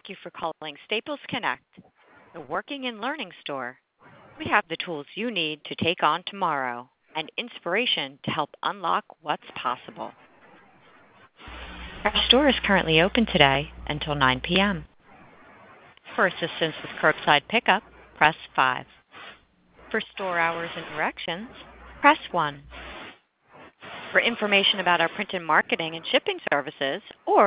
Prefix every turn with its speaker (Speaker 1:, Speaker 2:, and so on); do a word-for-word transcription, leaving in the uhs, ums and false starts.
Speaker 1: you for calling Staples Connect, the working and learning store. We have the tools you need to take on tomorrow and inspiration to help unlock what's possible. Our store is currently open today until nine p.m. For assistance with curbside pickup, press five. For store hours and directions, press one. For information about our print and marketing and shipping services, or